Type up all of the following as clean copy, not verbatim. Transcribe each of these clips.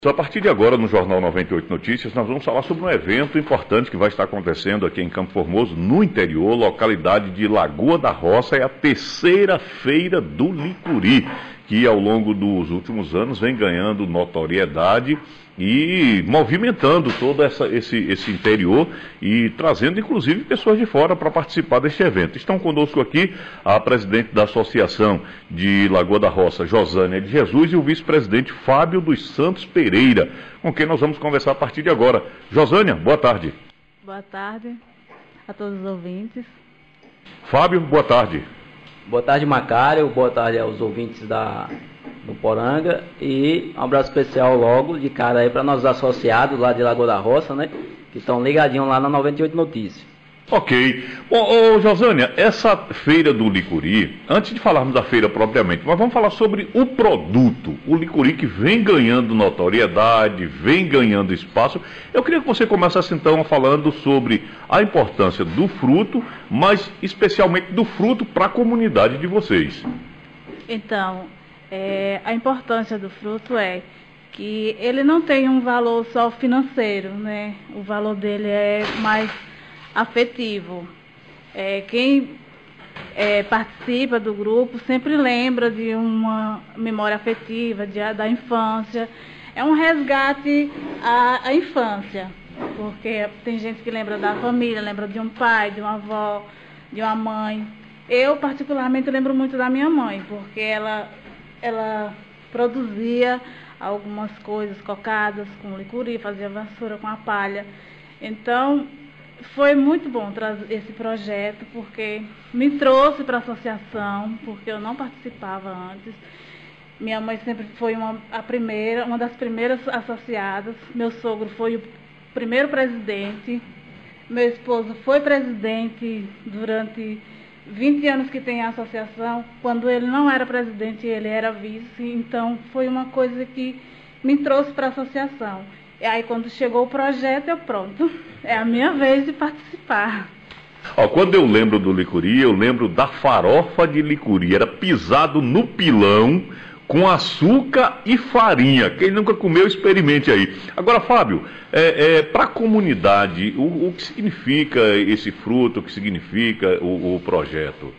A partir de agora, no Jornal 98 Notícias, nós vamos falar sobre um evento importante que vai estar acontecendo aqui em Campo Formoso, no interior, localidade de Lagoa da Roça. É a terceira feira do licuri, que ao longo dos últimos anos vem ganhando notoriedade e movimentando todo esse interior e trazendo inclusive pessoas de fora para participar deste evento. Estão conosco aqui a presidente da Associação de Lagoa da Roça, Josânia de Jesus, e o vice-presidente Fábio dos Santos Pereira, com quem nós vamos conversar a partir de agora. Josânia, boa tarde. Boa tarde a todos os ouvintes. Fábio, boa tarde. Boa tarde, Macário. Boa tarde aos ouvintes do Poranga. E um abraço especial logo de cara aí para nossos associados lá de Lagoa da Roça, né? Que estão ligadinhos lá na 98 Notícias. Ok. Bom, Josânia, essa feira do licuri, antes de falarmos da feira propriamente, mas vamos falar sobre o produto, o licuri que vem ganhando notoriedade, vem ganhando espaço. Eu queria que você começasse então falando sobre a importância do fruto, mas especialmente do fruto para a comunidade de vocês. Então, a importância do fruto é que ele não tem um valor só financeiro, né? O valor dele é mais afetivo. Quem participa do grupo sempre lembra de uma memória afetiva da infância. É um resgate à infância, porque tem gente que lembra da família, lembra de um pai, de uma avó, de uma mãe. Eu particularmente lembro muito da minha mãe, porque ela produzia algumas coisas cocadas com licuri, fazia vassoura com a palha. Então foi muito bom trazer esse projeto, porque me trouxe para a associação, porque eu não participava antes. Minha mãe sempre foi uma das primeiras associadas. Meu sogro foi o primeiro presidente. Meu esposo foi presidente durante 20 anos que tem a associação. Quando ele não era presidente, ele era vice. Então foi uma coisa que me trouxe para a associação. E aí quando chegou o projeto, pronto, é a minha vez de participar. Quando eu lembro do licuri, eu lembro da farofa de licuri. Era pisado no pilão com açúcar e farinha. Quem nunca comeu, experimente aí. Agora, Fábio, para a comunidade, o que significa esse fruto, o que significa o projeto?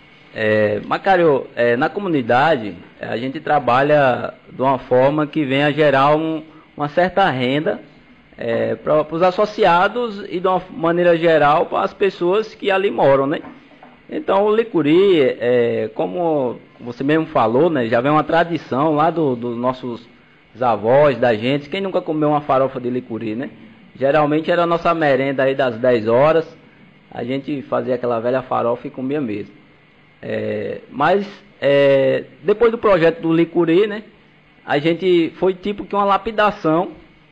Macário, na comunidade, a gente trabalha de uma forma que venha gerar uma certa renda para os associados e de uma maneira geral para as pessoas que ali moram, né? Então o licuri, como você mesmo falou, né, já vem uma tradição lá dos nossos avós, da gente. Quem nunca comeu uma farofa de licuri, né? Geralmente era a nossa merenda aí das 10 horas, a gente fazia aquela velha farofa e comia mesmo. Mas depois do projeto do licuri, né, a gente foi tipo que uma lapidação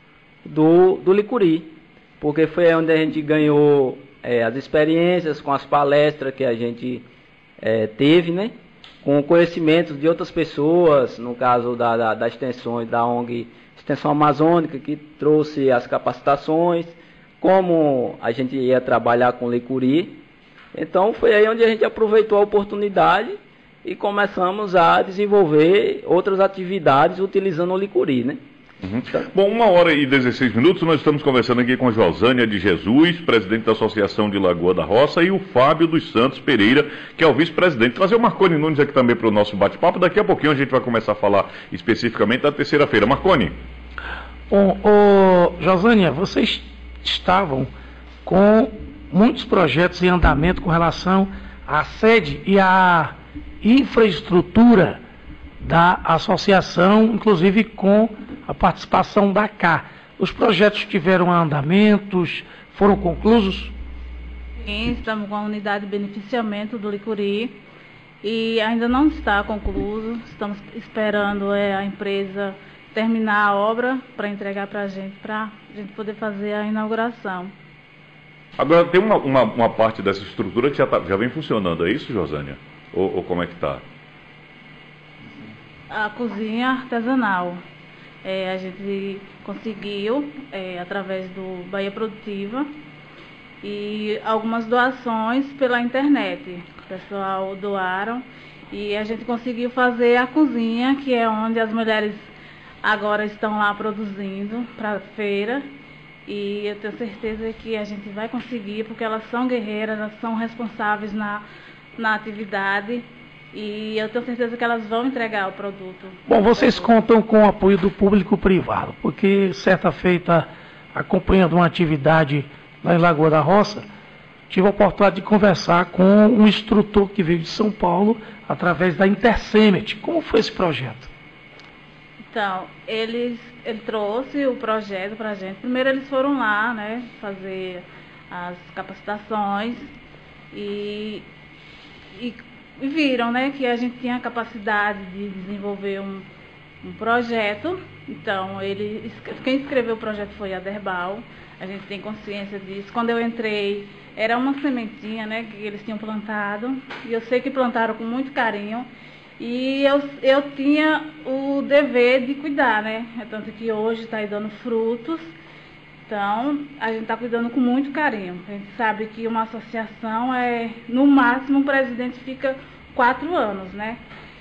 do licuri, porque foi onde a gente ganhou as experiências com as palestras que a gente teve, né, com conhecimentos de outras pessoas, no caso da extensão da ONG Extensão Amazônica, que trouxe as capacitações, como a gente ia trabalhar com licuri. Então foi aí onde a gente aproveitou a oportunidade e começamos a desenvolver outras atividades utilizando o licuri, né? Uhum. Bom, 1h16, nós estamos conversando aqui com Josânia de Jesus, presidente da Associação de Lagoa da Roça, e o Fábio dos Santos Pereira, que é o vice-presidente. Trazer o Marconi Nunes aqui também para o nosso bate-papo. Daqui a pouquinho a gente vai começar a falar especificamente da terceira feira. Marconi. Bom, Josânia, vocês estavam com muitos projetos em andamento com relação à sede e à infraestrutura da associação, inclusive com a participação da CA. Os projetos tiveram andamentos, foram conclusos? Sim, estamos com a unidade de beneficiamento do licuri e ainda não está concluído. Estamos esperando a empresa terminar a obra para entregar para a gente poder fazer a inauguração. Agora, tem uma parte dessa estrutura que já vem funcionando, é isso, Josânia? Ou como é que está? A cozinha artesanal. A gente conseguiu, através do Bahia Produtiva, e algumas doações pela internet. O pessoal doaram e a gente conseguiu fazer a cozinha, que é onde as mulheres agora estão lá produzindo para a feira. E eu tenho certeza que a gente vai conseguir, porque elas são guerreiras, elas são responsáveis na atividade. E eu tenho certeza que elas vão entregar o produto. Bom, vocês contam com o apoio do público-privado, porque certa feita, acompanhando uma atividade lá em Lagoa da Roça, tive a oportunidade de conversar com um instrutor que veio de São Paulo, através da Intercemet. Como foi esse projeto? Então, ele trouxe o projeto para a gente. Primeiro eles foram lá, né, fazer as capacitações e viram, né, que a gente tinha a capacidade de desenvolver um projeto. Então, quem escreveu o projeto foi a Derbal. A gente tem consciência disso. Quando eu entrei, era uma sementinha, né, que eles tinham plantado. E eu sei que plantaram com muito carinho. E eu tinha o dever de cuidar, né? É tanto que hoje está aí dando frutos. Então, a gente está cuidando com muito carinho. A gente sabe que uma associação no máximo, o presidente fica 4 anos, né?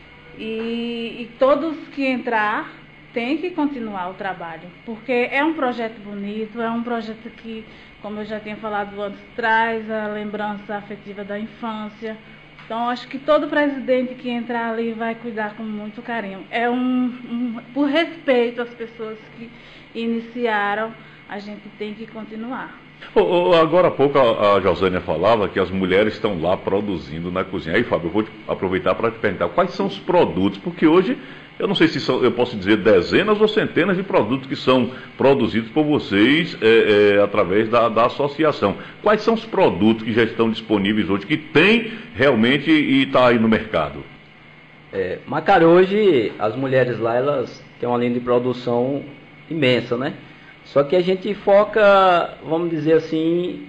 E todos que entrar têm que continuar o trabalho, porque é um projeto bonito, é um projeto que, como eu já tinha falado antes, traz a lembrança afetiva da infância. Então, acho que todo presidente que entrar ali vai cuidar com muito carinho. É por respeito às pessoas que iniciaram, a gente tem que continuar. Agora há pouco a Josânia falava que as mulheres estão lá produzindo na cozinha. Aí, Fábio, eu vou aproveitar para te perguntar quais são os produtos, porque hoje eu não sei se eu posso dizer dezenas ou centenas de produtos que são produzidos por vocês através da associação. Quais são os produtos que já estão disponíveis hoje, que tem realmente e está aí no mercado? Macari, hoje as mulheres lá, elas têm uma linha de produção imensa, né? Só que a gente foca, vamos dizer assim,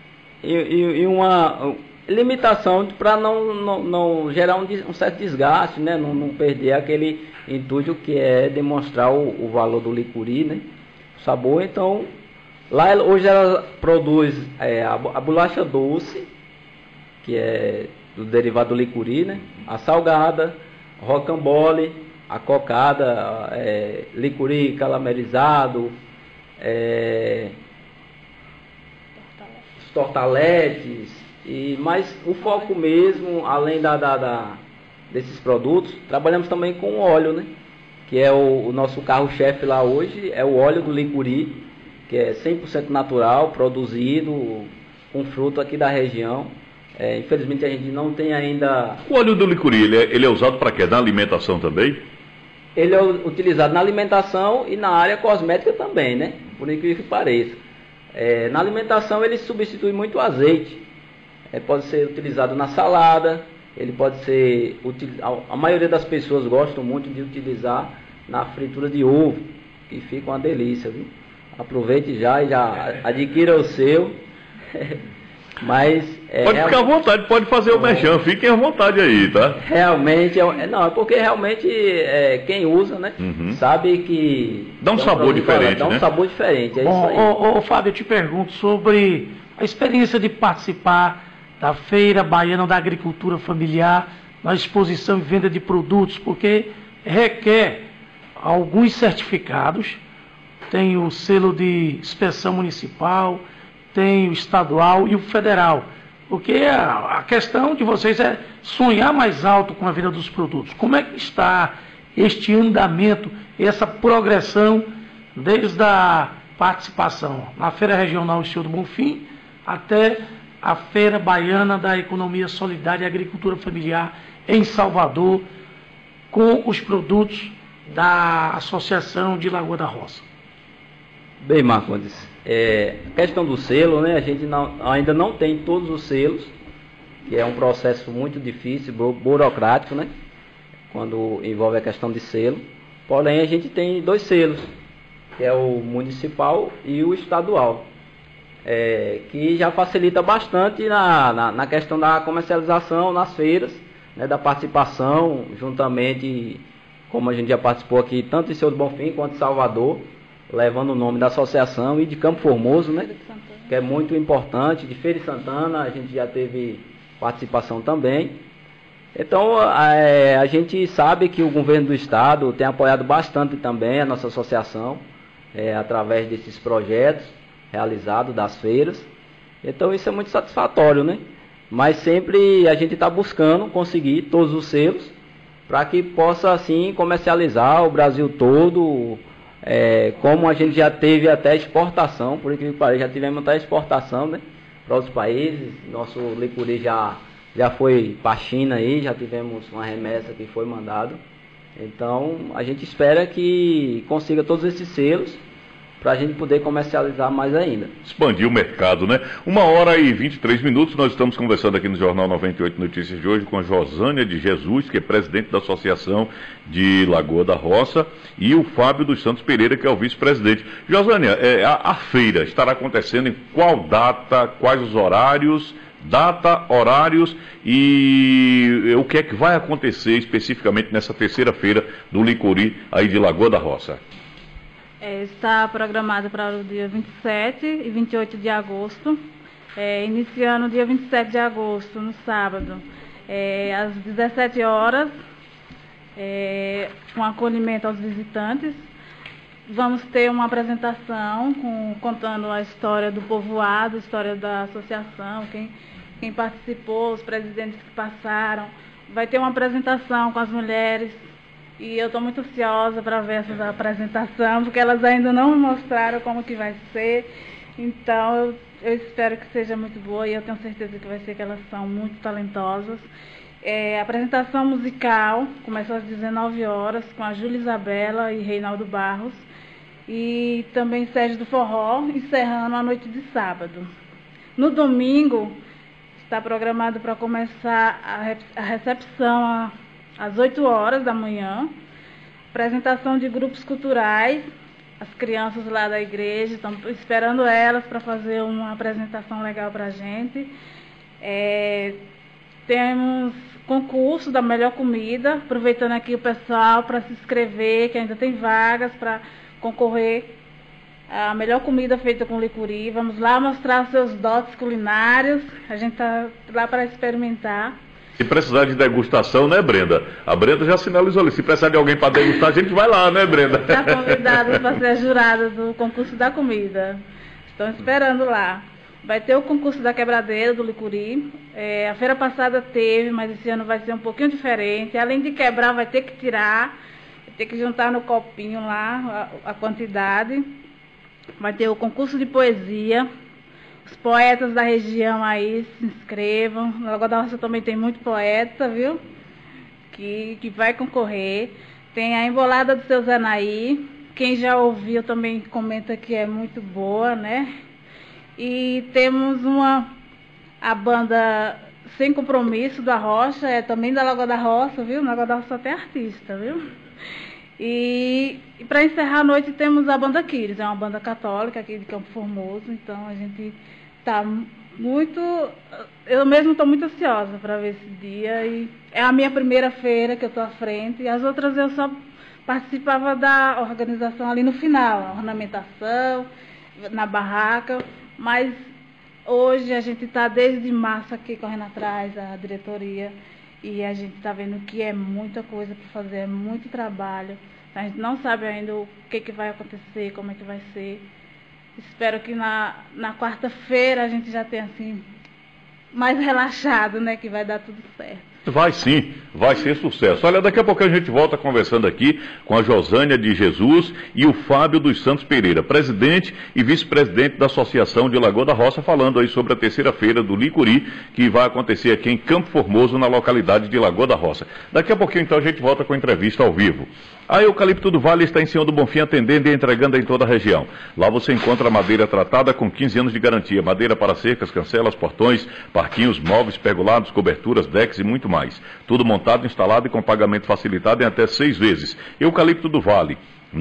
em uma limitação para não gerar um certo desgaste, né? Não perder aquele intuito que é demonstrar o valor do licuri, né? O sabor. Então, lá hoje ela produz a bolacha doce, que é do derivado do licuri, né? A salgada, rocambole, a cocada, licuri caramelizado, os tortaletes, mas o foco mesmo, além desses produtos, trabalhamos também com óleo, né? Que é o nosso carro-chefe lá hoje, é o óleo do licuri, que é 100% natural, produzido com fruto aqui da região. Infelizmente a gente não tem ainda... O óleo do licuri, ele é usado para quê? Na alimentação também? Ele é utilizado na alimentação e na área cosmética também, né? Por incrível que pareça. Na alimentação ele substitui muito o azeite. Pode ser utilizado na salada, ele pode ser... A maioria das pessoas gostam muito de utilizar na fritura de ovo, que fica uma delícia, viu? Aproveite já e já adquira o seu. Mas pode ficar à vontade, pode fazer o merchan, fiquem à vontade aí, tá? Realmente, é porque realmente quem usa, né, sabe que... Dá um sabor diferente, dá um sabor diferente, Bom, isso aí. Fábio, eu te pergunto sobre a experiência de participar da Feira Baiana da Agricultura Familiar, na exposição e venda de produtos, porque requer alguns certificados, tem o selo de inspeção municipal, tem o estadual e o federal, porque a questão de vocês é sonhar mais alto com a venda dos produtos. Como é que está este andamento, essa progressão, desde a participação na Feira Regional do Senhor do Bonfim até a Feira Baiana da Economia Solidária e Agricultura Familiar em Salvador, com os produtos da Associação de Lagoa da Roça? Bem, Marcondes, questão do selo, né? A gente ainda não tem todos os selos, que é um processo muito difícil, burocrático, né? Quando envolve a questão de selo. Porém, a gente tem 2 selos, que é o municipal e o estadual, que já facilita bastante na questão da comercialização nas feiras, né? Da participação, juntamente, como a gente já participou aqui, tanto em Senhor do Bonfim quanto em Salvador, levando o nome da associação, e de Campo Formoso, né, que é muito importante, de Feira de Santana, a gente já teve participação também. Então, a gente sabe que o governo do estado tem apoiado bastante também a nossa associação, através desses projetos realizados das feiras. Então, isso é muito satisfatório, né? Mas sempre a gente está buscando conseguir todos os selos para que possa, assim, comercializar o Brasil todo, como a gente já teve até exportação, por incrível que pareça, já tivemos até exportação, né, para outros países. Nosso licuri já foi para a China aí, já tivemos uma remessa que foi mandado. Então, a gente espera que consiga todos esses selos para a gente poder comercializar mais ainda. Expandir o mercado, né? 1h23, nós estamos conversando aqui no Jornal 98 Notícias de hoje com a Josânia de Jesus, que é presidente da Associação de Lagoa da Roça, e o Fábio dos Santos Pereira, que é o vice-presidente. Josânia, a feira estará acontecendo em qual data, quais os horários, horários e o que é que vai acontecer especificamente nessa terceira feira do licuri aí de Lagoa da Roça? Está programado para o dia 27 e 28 de agosto, iniciando dia 27 de agosto, no sábado, às 17 horas, com acolhimento aos visitantes. Vamos ter uma apresentação contando a história do povoado, a história da associação, quem participou, os presidentes que passaram. Vai ter uma apresentação com as mulheres. E eu estou muito ansiosa para ver essa apresentação, porque elas ainda não me mostraram como que vai ser. Então, eu espero que seja muito boa e eu tenho certeza que vai ser, que elas são muito talentosas. A apresentação musical começa às 19 horas com a Júlia Isabela e Reinaldo Barros. E também Sérgio do Forró, encerrando a noite de sábado. No domingo, está programado para começar a recepção às 8 horas da manhã, apresentação de grupos culturais. As crianças lá da igreja estão esperando elas para fazer uma apresentação legal para a gente. Temos concurso da melhor comida, aproveitando aqui o pessoal para se inscrever, que ainda tem vagas para concorrer à melhor comida feita com licuri. Vamos lá mostrar seus dotes culinários, a gente está lá para experimentar. Se precisar de degustação, né, Brenda? A Brenda já sinalizou ali. Se precisar de alguém para degustar, a gente vai lá, né, Brenda? Está convidado para ser a jurada do concurso da comida. Estão esperando lá. Vai ter o concurso da quebradeira do licuri. A feira passada teve, mas esse ano vai ser um pouquinho diferente. Além de quebrar, vai ter que tirar. Vai ter que juntar no copinho lá a quantidade. Vai ter o concurso de poesia. Os poetas da região aí se inscrevam. Na Lagoa da Roça também tem muito poeta, viu? Que vai concorrer. Tem a Embolada do Seu Zanaí. Quem já ouviu também comenta que é muito boa, né? E temos a banda Sem Compromisso do Arrocha, também da Lagoa da Roça, viu? Na Lagoa da Roça tem artista, viu? E para encerrar a noite temos a banda Quires, é uma banda católica aqui de Campo Formoso. Então a gente está muito... Eu mesmo estou muito ansiosa para ver esse dia. E é a minha primeira feira que eu estou à frente. E as outras eu só participava da organização ali no final, a ornamentação, na barraca. Mas hoje a gente está desde março aqui correndo atrás, a diretoria. E a gente está vendo que é muita coisa para fazer, é muito trabalho. A gente não sabe ainda o que vai acontecer, como é que vai ser. Espero que na quarta-feira a gente já tenha assim, mais relaxado, né? Que vai dar tudo certo. Vai sim, vai ser sucesso. Olha, daqui a pouco a gente volta conversando aqui com a Josânia de Jesus e o Fábio dos Santos Pereira, presidente e vice-presidente da Associação de Lagoa da Roça, falando aí sobre a terceira feira do licuri, que vai acontecer aqui em Campo Formoso, na localidade de Lagoa da Roça. Daqui a pouquinho, então, a gente volta com a entrevista ao vivo. A Eucalipto do Vale está em Senhor do Bonfim, atendendo e entregando em toda a região. Lá você encontra madeira tratada com 15 anos de garantia, madeira para cercas, cancelas, portões, parquinhos, móveis, pergolados, coberturas, decks e muito mais. Tudo montado, instalado e com pagamento facilitado em até 6 vezes. Eucalipto do Vale,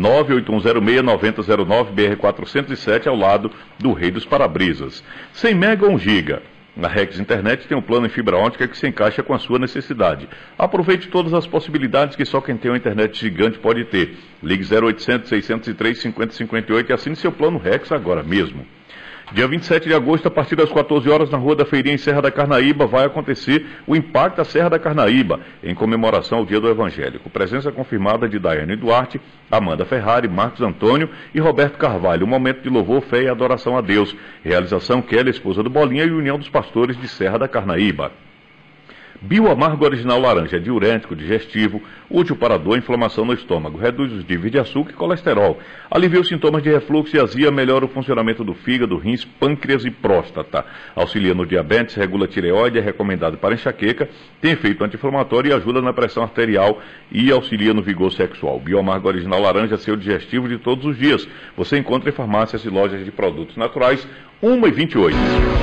98106-9009, BR-407, ao lado do Rei dos Parabrisas. 100 mega ou 1 giga. A Rex Internet tem um plano em fibra ótica que se encaixa com a sua necessidade. Aproveite todas as possibilidades que só quem tem uma internet gigante pode ter. Ligue 0800 603 5058 e assine seu plano Rex agora mesmo. Dia 27 de agosto, a partir das 14 horas, na Rua da Feirinha, em Serra da Carnaíba, vai acontecer o Impacto da Serra da Carnaíba, em comemoração ao Dia do Evangélico. Presença confirmada de Daiane Duarte, Amanda Ferrari, Marcos Antônio e Roberto Carvalho. Um momento de louvor, fé e adoração a Deus. Realização Kelly, esposa do Bolinha, e União dos Pastores de Serra da Carnaíba. Bioamargo Original Laranja, diurético, digestivo, útil para dor e inflamação no estômago, reduz os níveis de açúcar e colesterol, alivia os sintomas de refluxo e azia, melhora o funcionamento do fígado, rins, pâncreas e próstata, auxilia no diabetes, regula a tireoide, é recomendado para enxaqueca, tem efeito anti-inflamatório e ajuda na pressão arterial e auxilia no vigor sexual. Bioamargo Original Laranja, seu digestivo de todos os dias. Você encontra em farmácias e lojas de produtos naturais, 1h28.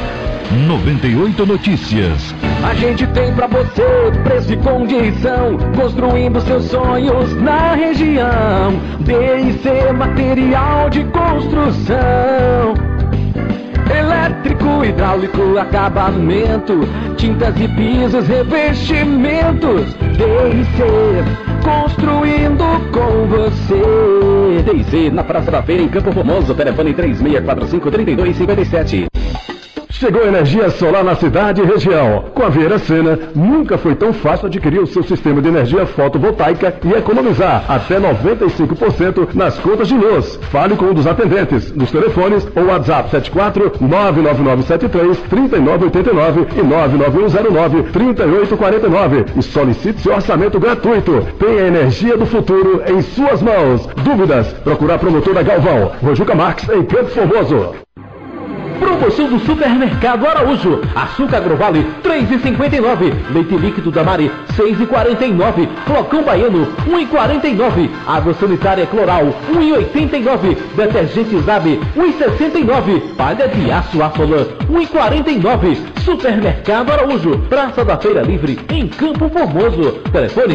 98 Notícias. A gente tem pra você preço e condição, construindo seus sonhos na região. DIC Material de Construção, elétrico, hidráulico, acabamento, tintas e pisos, revestimentos. DIC, construindo com você. DIC na Praça da Feira, em Campo Formoso, telefone 3645-3257. Chegou energia solar na cidade e região. Com a Vieira Sena, nunca foi tão fácil adquirir o seu sistema de energia fotovoltaica e economizar até 95% nas contas de luz. Fale com um dos atendentes nos telefones ou WhatsApp 74 99973 3989 e 99109 3849 e solicite seu orçamento gratuito. Tenha a energia do futuro em suas mãos. Dúvidas? Procurar a promotora Galvão, Rojuca Marques, em Campo Formoso. Promoção do Supermercado Araújo. Açúcar Agrovale, R$ 3,59. Leite líquido da Mari, R$ 6,49. Flocão Baiano, R$ 1,49. Água sanitária Cloral, R$ 1,89. Detergente Zab, R$ 1,69. Palha de aço Afolan, R$ 1,49. Supermercado Araújo, Praça da Feira Livre, em Campo Formoso. Telefone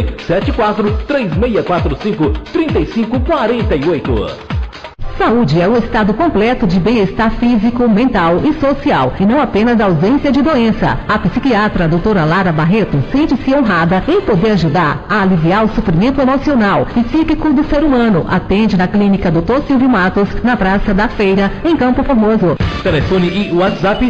74-3645-3548. Saúde é um estado completo de bem-estar físico, mental e social, e não apenas a ausência de doença. A psiquiatra doutora Lara Barreto sente-se honrada em poder ajudar a aliviar o sofrimento emocional e psíquico do ser humano. Atende na clínica Dr. Silvio Matos, na Praça da Feira, em Campo Formoso. Telefone e WhatsApp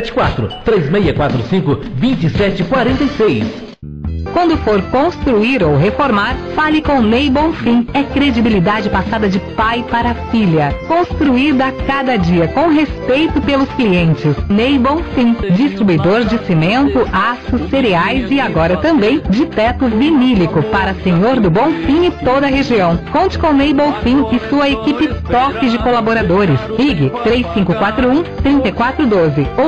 74-3645-2746. Quando for construir ou reformar, fale com Ney Bonfim. É credibilidade passada de pai para filha. Construída a cada dia, com respeito pelos clientes. Ney Bonfim, distribuidor de cimento, aço, cereais e agora também de teto vinílico para Senhor do Bonfim e toda a região. Conte com Ney Bonfim e sua equipe top de colaboradores. Ligue 3541-3412 ou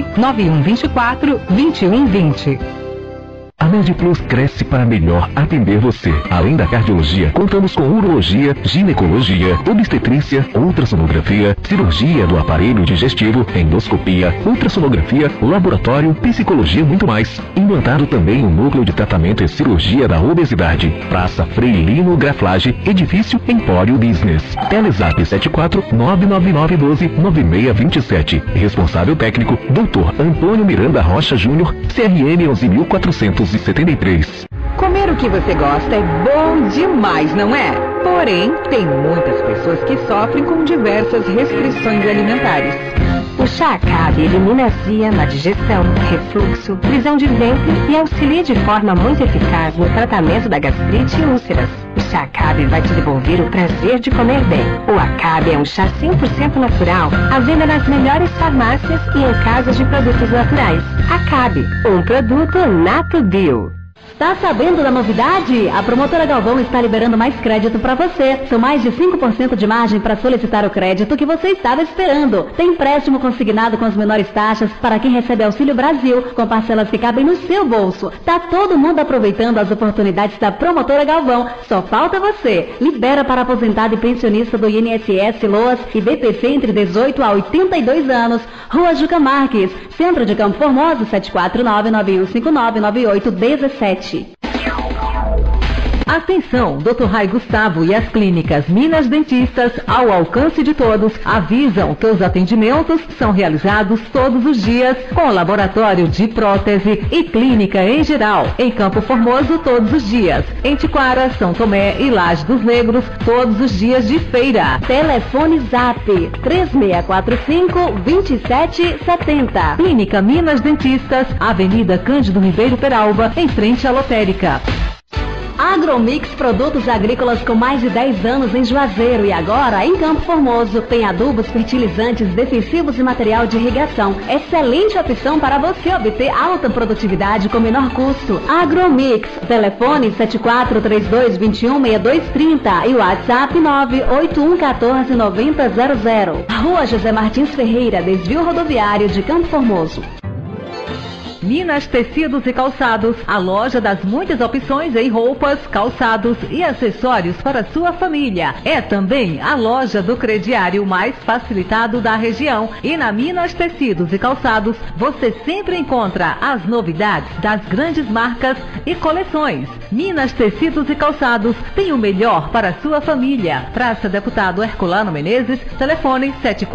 99124-2120. A MedPlus cresce para melhor atender você. Além da cardiologia, contamos com urologia, ginecologia, obstetrícia, ultrassonografia, cirurgia do aparelho digestivo, endoscopia, ultrassonografia, laboratório, psicologia e muito mais. Implantado também o núcleo de tratamento e cirurgia da obesidade. Praça Freilino Graflage, edifício Empório Business. Telezap 74 99912 9627. Responsável técnico, Dr. Antônio Miranda Rocha Júnior, CRM 11473. Comer o que você gosta é bom demais, não é? Porém, tem muitas pessoas que sofrem com diversas restrições alimentares. O chá Acabe elimina azia na digestão, refluxo, prisão de ventre e auxilia de forma muito eficaz no tratamento da gastrite e úlceras. O chá Acabe vai te devolver o prazer de comer bem. O Acabe é um chá 100% natural, à venda nas melhores farmácias e em casas de produtos naturais. Acabe, um produto Nato Bio. Tá sabendo da novidade? A promotora Galvão está liberando mais crédito para você. São mais de 5% de margem para solicitar o crédito que você estava esperando. Tem empréstimo consignado com as menores taxas para quem recebe Auxílio Brasil, com parcelas que cabem no seu bolso. Tá todo mundo aproveitando as oportunidades da promotora Galvão. Só falta você. Libera para aposentado e pensionista do INSS, LOAS e BPC entre 18 a 82 anos. Rua Juca Marques, Centro de Campo Formoso, 749-9159-9817. Atenção, Dr. Rai Gustavo e as clínicas Minas Dentistas, ao alcance de todos, avisam que os atendimentos são realizados todos os dias com laboratório de prótese e clínica em geral. Em Campo Formoso, todos os dias. Em Tiquara, São Tomé e Laje dos Negros, todos os dias de feira. Telefone Zap 3645-2770. Clínica Minas Dentistas, Avenida Cândido Ribeiro Peralva, em frente à lotérica. Agromix, produtos agrícolas com mais de 10 anos em Juazeiro e agora em Campo Formoso. Tem adubos, fertilizantes, defensivos e material de irrigação. Excelente opção para você obter alta produtividade com menor custo. Agromix, telefone 7432216230 e WhatsApp 981149000. Rua José Martins Ferreira, desvio rodoviário de Campo Formoso. Minas Tecidos e Calçados, a loja das muitas opções em roupas, calçados e acessórios para sua família. É também a loja do crediário mais facilitado da região. E na Minas Tecidos e Calçados, você sempre encontra as novidades das grandes marcas e coleções. Minas Tecidos e Calçados tem o melhor para sua família. Praça Deputado Herculano Menezes, telefone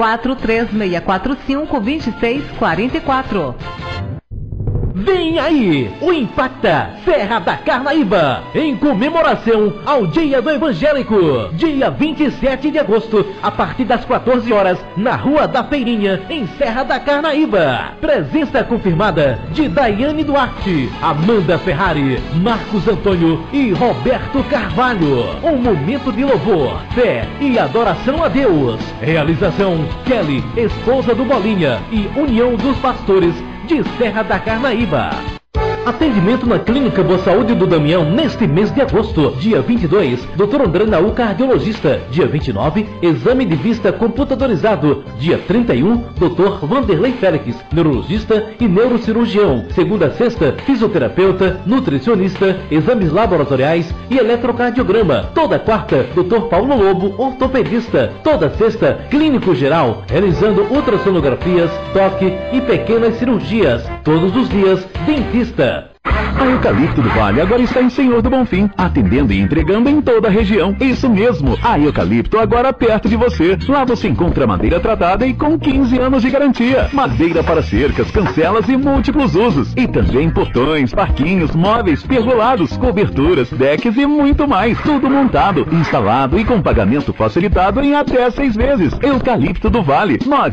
7436452644. Vem aí, o Impacta Serra da Carnaíba, em comemoração ao Dia do Evangélico, dia 27 de agosto, a partir das 14 horas, na Rua da Feirinha, em Serra da Carnaíba. Presença confirmada de Daiane Duarte, Amanda Ferrari, Marcos Antônio e Roberto Carvalho. Um momento de louvor, fé e adoração a Deus. Realização Kelly, esposa do Bolinha, e União dos Pastores de Serra da Carnaíba. Atendimento na Clínica Boa Saúde do Damião neste mês de agosto. Dia 22, Dr. André Naú, cardiologista. Dia 29, exame de vista computadorizado. Dia 31, Dr. Vanderlei Félix, neurologista e neurocirurgião. Segunda a sexta, fisioterapeuta, nutricionista, exames laboratoriais e eletrocardiograma. Toda quarta, Dr. Paulo Lobo, ortopedista. Toda sexta, clínico geral, realizando ultrassonografias, toque e pequenas cirurgias. Todos os dias, dentista. A Eucalipto do Vale agora está em Senhor do Bonfim, atendendo e entregando em toda a região. Isso mesmo, a Eucalipto agora perto de você. Lá você encontra madeira tratada e com 15 anos de garantia. Madeira para cercas, cancelas e múltiplos usos. E também portões, parquinhos, móveis, pergolados, coberturas, decks e muito mais. Tudo montado, instalado e com pagamento facilitado em até 6 vezes. Eucalipto do Vale,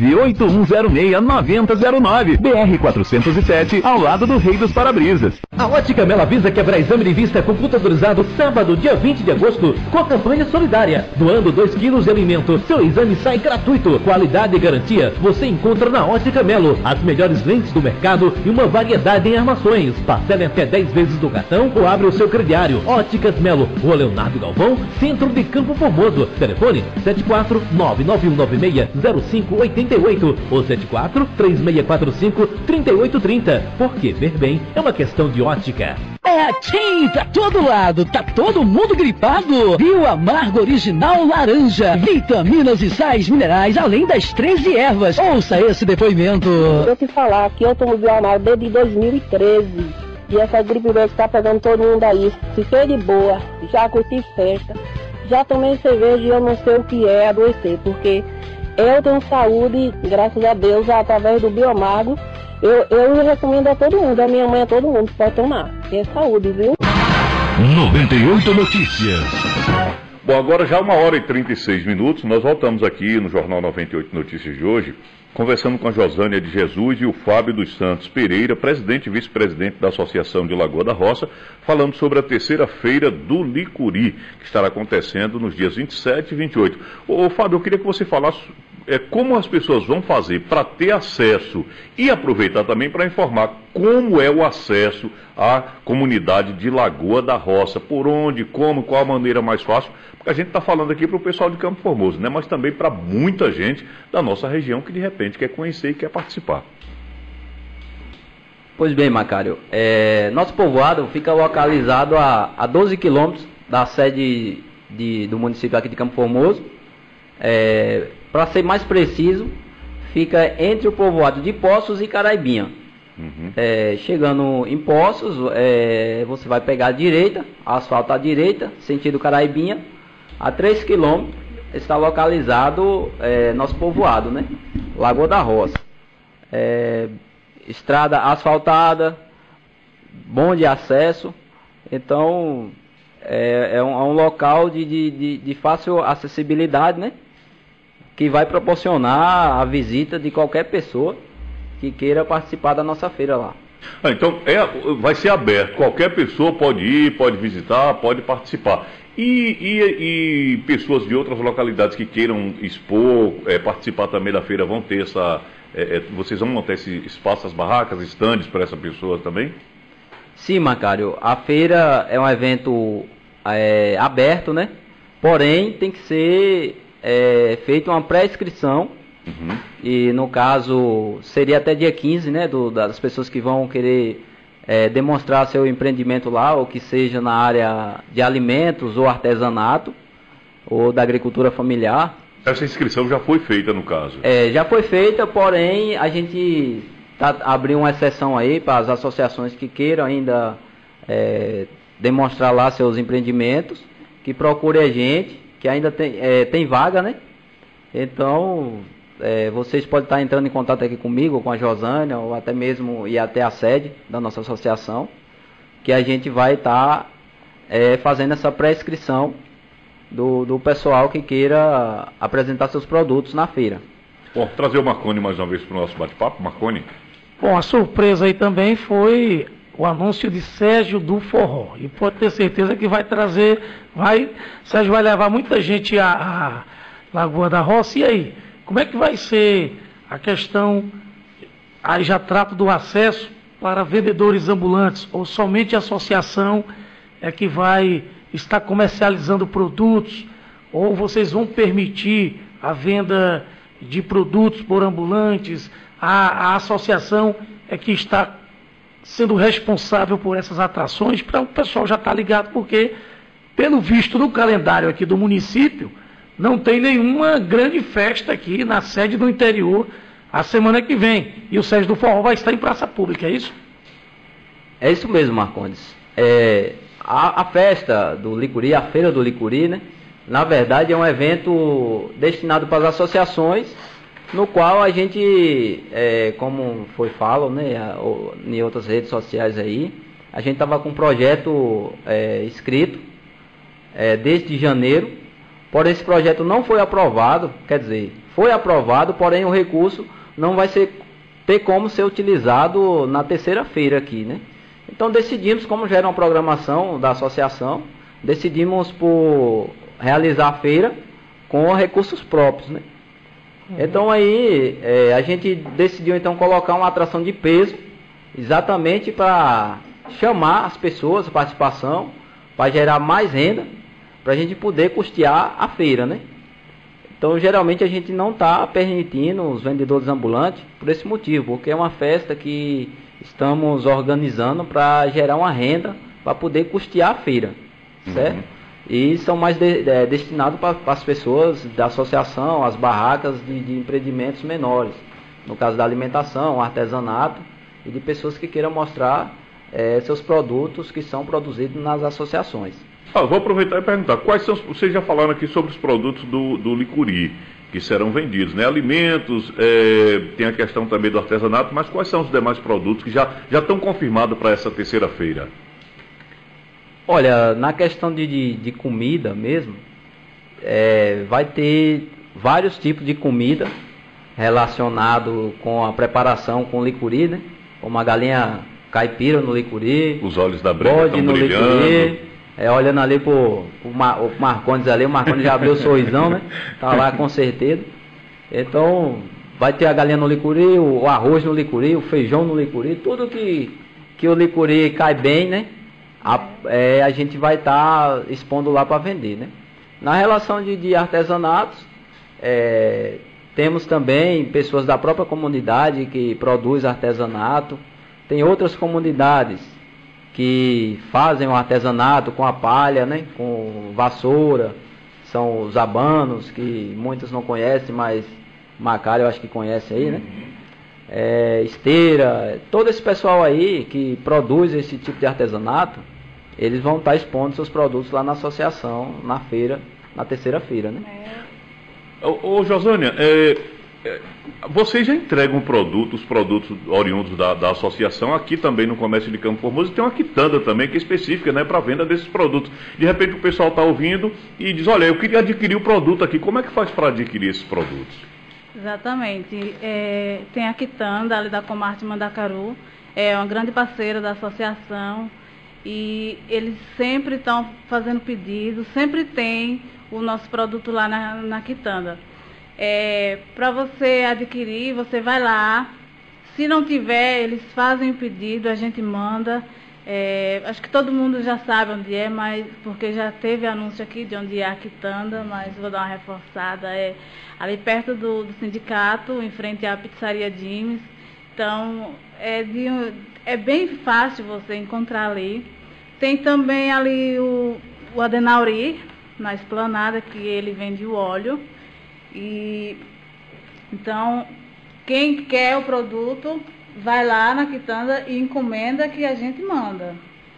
98106-9009, BR 407, ao lado do Rei dos Para-Brisas. A Ótica Melo avisa que haverá exame de vista computadorizado sábado, dia 20 de agosto, com a campanha solidária. Doando 2 quilos de alimento, seu exame sai gratuito. Qualidade e garantia você encontra na Ótica Melo. As melhores lentes do mercado e uma variedade em armações. Parcela em até 10 vezes do cartão ou abre o seu crediário. Óticas Melo, Rua Leonardo Galvão, centro de Campo Formoso. Telefone 74-99196-0588 ou 74-3645-3830. Porque ver bem é uma questão de ótica. É aqui, pra todo lado, tá todo mundo gripado. Rio Amargo Original Laranja, vitaminas e sais minerais, além das 13 ervas. Ouça esse depoimento. Eu te falar que eu tomo Rio Amargo desde 2013. E essa gripe que tá pegando todo mundo aí. Fiquei de boa, já curti festa, já tomei cerveja e eu não sei o que é adoecer, porque eu tenho saúde, graças a Deus, através do Biomago. Eu recomendo a todo mundo, a minha mãe, a todo mundo pode tomar. É saúde, viu? 98 Notícias. Bom, agora já 1h36, nós voltamos aqui no Jornal 98 Notícias de hoje, conversando com a Josânia de Jesus e o Fábio dos Santos Pereira, presidente e vice-presidente da Associação de Lagoa da Roça, falando sobre a terceira feira do Licuri, que estará acontecendo nos dias 27 e 28. Ô Fábio, eu queria que você falasse como as pessoas vão fazer para ter acesso e aproveitar também para informar como é o acesso à comunidade de Lagoa da Roça, por onde, como, qual a maneira mais fácil, porque a gente está falando aqui para o pessoal de Campo Formoso, né? Mas também para muita gente da nossa região que de repente quer conhecer e quer participar. Pois bem, Macário, nosso povoado fica localizado a 12 quilômetros da sede do município aqui de Campo Formoso. Para ser mais preciso, fica entre o povoado de Poços e Caraibinha. Chegando em Poços, você vai pegar a direita, asfalto à direita, sentido Caraibinha, a 3 km está localizado nosso povoado, né? Lagoa da Roça. Estrada asfaltada, bom de acesso, então é um local de fácil acessibilidade, né? Que vai proporcionar a visita de qualquer pessoa que queira participar da nossa feira lá. Então, vai ser aberto, qualquer pessoa pode ir, pode visitar, pode participar. E pessoas de outras localidades que queiram expor, participar também da feira, vão ter vocês vão montar esse espaço, as barracas, estandes para essa pessoa também? Sim, Macário, a feira é um evento aberto, né? Porém, tem que ser feita uma pré-inscrição. E no caso seria até dia 15, né, das pessoas que vão querer demonstrar seu empreendimento lá, ou que seja na área de alimentos ou artesanato ou da agricultura familiar. Essa inscrição já foi feita no caso? Já foi feita, porém a gente abriu uma exceção aí para as associações que queiram ainda demonstrar lá seus empreendimentos, que procure a gente, que ainda tem vaga, né? Então vocês podem estar entrando em contato aqui comigo, com a Josânia, ou até mesmo ir até a sede da nossa associação, que a gente vai estar fazendo essa pré-inscrição do pessoal que queira apresentar seus produtos na feira. Bom, trazer o Marconi mais uma vez para o nosso bate-papo. Marconi. Bom, a surpresa aí também foi o anúncio de Sérgio do Forró. E pode ter certeza que vai trazer, Sérgio vai levar muita gente à Lagoa da Roça. E aí? Como é que vai ser a questão, aí já trato do acesso para vendedores ambulantes, ou somente a associação que vai estar comercializando produtos, ou vocês vão permitir a venda de produtos por ambulantes, a associação que está sendo responsável por essas atrações, para o pessoal já estar ligado, porque, pelo visto no calendário aqui do município, não tem nenhuma grande festa aqui na sede do interior a semana que vem. E o Sérgio do Forró vai estar em praça pública, é isso? É isso mesmo, Marcondes. A festa do Licuri, a Feira do Licuri, né? Na verdade é um evento destinado para as associações, no qual a gente, como falam, né, em outras redes sociais aí, a gente estava com um projeto escrito desde janeiro. Porém, esse projeto não foi aprovado, quer dizer, foi aprovado, porém o recurso não vai ter como ser utilizado na terceira-feira aqui, né? Então decidimos, como já era uma programação da associação, decidimos por realizar a feira com recursos próprios, né? Então aí a gente decidiu então colocar uma atração de peso, exatamente para chamar as pessoas, a participação, para gerar mais renda, para a gente poder custear a feira, né? Então, geralmente, a gente não está permitindo os vendedores ambulantes por esse motivo, porque é uma festa que estamos organizando para gerar uma renda para poder custear a feira, certo? E são mais destinados para as pessoas da associação, as barracas de empreendimentos menores, no caso da alimentação, artesanato, e de pessoas que queiram mostrar seus produtos que são produzidos nas associações. Vou aproveitar e perguntar, quais são, vocês já falaram aqui sobre os produtos do Licuri, que serão vendidos, né? Alimentos, tem a questão também do artesanato, mas quais são os demais produtos que já estão confirmados para essa terceira-feira? Olha, na questão de comida mesmo, vai ter vários tipos de comida relacionado com a preparação com licuri, né? Como a galinha caipira no licuri, os olhos da brega bode no licuri. Olhando ali pro Marcondes ali, o Marcondes já abriu o sorrisão, né? Tá lá com certeza. Então, vai ter a galinha no licuri, o arroz no licuri, o feijão no licuri, tudo que o licuri cai bem, né? A gente vai estar expondo lá para vender, né? Na relação de artesanatos, temos também pessoas da própria comunidade que produz artesanato. Tem outras comunidades que fazem o artesanato com a palha, né, com vassoura, são os abanos, que muitos não conhecem, mas Macário eu acho que conhece aí, né? esteira, todo esse pessoal aí que produz esse tipo de artesanato, eles vão estar expondo seus produtos lá na associação, na feira, na terceira feira, né? Ô Josânia, vocês já entregam os produtos oriundos da associação aqui também no comércio de Campo Formoso, e tem uma quitanda também que é específica, né, para venda desses produtos. De repente o pessoal está ouvindo e diz, olha, eu queria adquirir o produto aqui, como é que faz para adquirir esses produtos? Exatamente, tem a quitanda ali da Comarte Mandacaru, é uma grande parceira da associação, e eles sempre estão fazendo pedido, sempre tem o nosso produto lá na quitanda. Para você adquirir, você vai lá, se não tiver, eles fazem o pedido, a gente manda. Acho que todo mundo já sabe onde é, mas porque já teve anúncio aqui de onde é a quitanda, mas vou dar uma reforçada, ali perto do sindicato, em frente à pizzaria Jimmy's. Então, é bem fácil você encontrar ali. Tem também ali o Adenauri, na esplanada, que ele vende o óleo. E então, quem quer o produto, vai lá na quitanda e encomenda que a gente manda.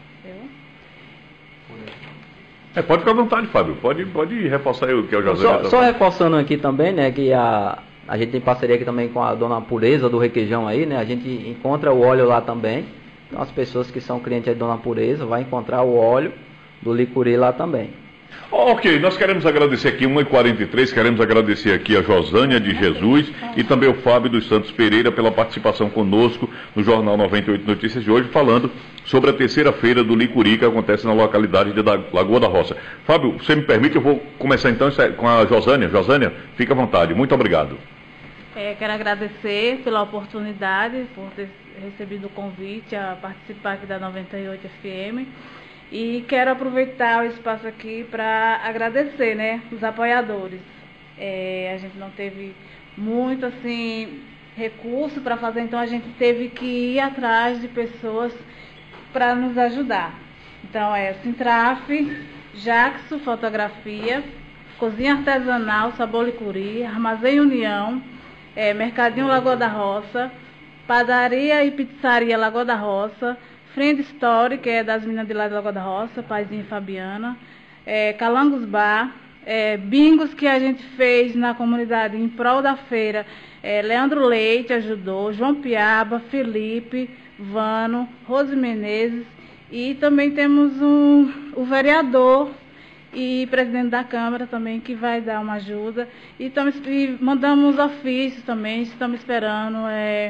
Pode ficar à vontade, Fábio. Pode reforçar aí o que é o José. Só reforçando aqui também, né, que a gente tem parceria aqui também com a Dona Pureza do Requeijão aí, né? A gente encontra o óleo lá também. Então as pessoas que são clientes de Dona Pureza vai encontrar o óleo do licuri lá também. Ok, nós queremos agradecer aqui, 1h43, queremos agradecer aqui a Josânia de Jesus e também o Fábio dos Santos Pereira pela participação conosco no Jornal 98 Notícias de hoje, falando sobre a terceira feira do licuri que acontece na localidade de Lagoa da Roça. Fábio, você me permite, eu vou começar então com a Josânia. Josânia, fica à vontade, muito obrigado. Quero agradecer pela oportunidade, por ter recebido o convite a participar aqui da 98 FM. E quero aproveitar o espaço aqui para agradecer, né, os apoiadores. A gente não teve muito, assim, recurso para fazer, então a gente teve que ir atrás de pessoas para nos ajudar. Então Sintraf, Jaxo Fotografia, Cozinha Artesanal Sabor Licuri, Armazém União, Mercadinho Lagoa da Roça, Padaria e Pizzaria Lagoa da Roça, Friend Story, que é das meninas de lá da Lagoa da Roça, Paizinho e Fabiana, Calangos Bar, bingos que a gente fez na comunidade em prol da feira, Leandro Leite ajudou, João Piaba, Felipe, Vano, Rose Menezes, e também temos o vereador e presidente da Câmara também, que vai dar uma ajuda, e mandamos ofícios também, estamos esperando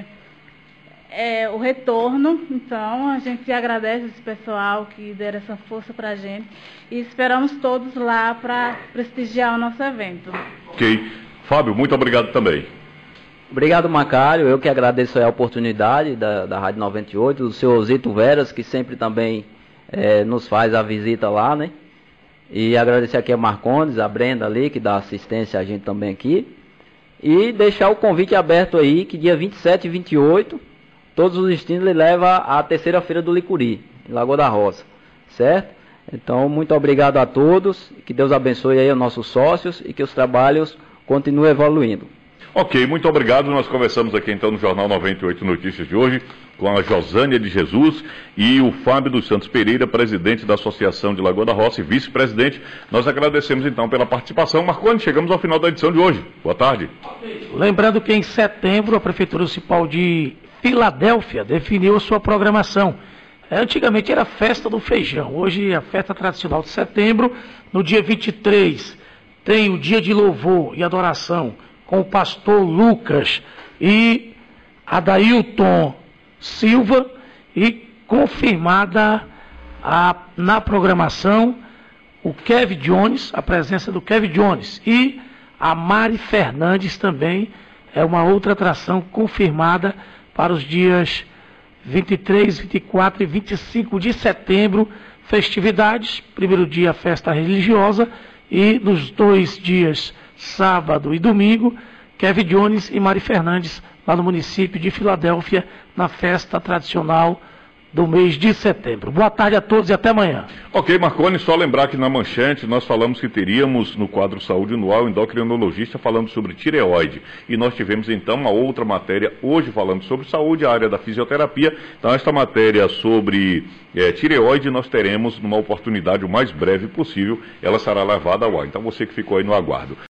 o retorno. Então a gente agradece esse pessoal que deram essa força pra gente e esperamos todos lá para prestigiar o nosso evento. Ok. Fábio, muito obrigado também. Obrigado, Macário. Eu que agradeço a oportunidade da Rádio 98, do seu Zito Veras, que sempre também nos faz a visita lá, né? E agradecer aqui a Marcondes, a Brenda ali, que dá assistência a gente também aqui. E deixar o convite aberto aí, que dia 27 e 28, todos os destinos ele leva à terceira feira do licuri, em Lagoa da Roça, certo? Então, muito obrigado a todos, que Deus abençoe aí os nossos sócios e que os trabalhos continuem evoluindo. Ok, muito obrigado. Nós conversamos aqui então no Jornal 98 Notícias de hoje com a Josânia de Jesus e o Fábio dos Santos Pereira, presidente da Associação de Lagoa da Roça e vice-presidente. Nós agradecemos então pela participação. Marconi, chegamos ao final da edição de hoje. Boa tarde. Lembrando que em setembro a Prefeitura Municipal de Filadélfia definiu a sua programação. Antigamente era a Festa do Feijão, hoje é a festa tradicional de setembro. No dia 23 tem o Dia de Louvor e Adoração com o pastor Lucas e Adailton Silva, e confirmada na programação o Kevin Jones, a presença do Kevin Jones, e a Mari Fernandes também é uma outra atração confirmada para os dias 23, 24 e 25 de setembro, festividades, primeiro dia festa religiosa, e nos 2 dias, sábado e domingo, Kevin Jones e Mari Fernandes, lá no município de Filadélfia, na festa tradicional do mês de setembro. Boa tarde a todos e até amanhã. Ok, Marconi, só lembrar que na manchete nós falamos que teríamos no quadro Saúde Anual o endocrinologista falando sobre tireoide. E nós tivemos então uma outra matéria hoje falando sobre saúde, a área da fisioterapia. Então esta matéria sobre tireoide nós teremos numa oportunidade o mais breve possível, ela será levada ao ar. Então você que ficou aí no aguardo.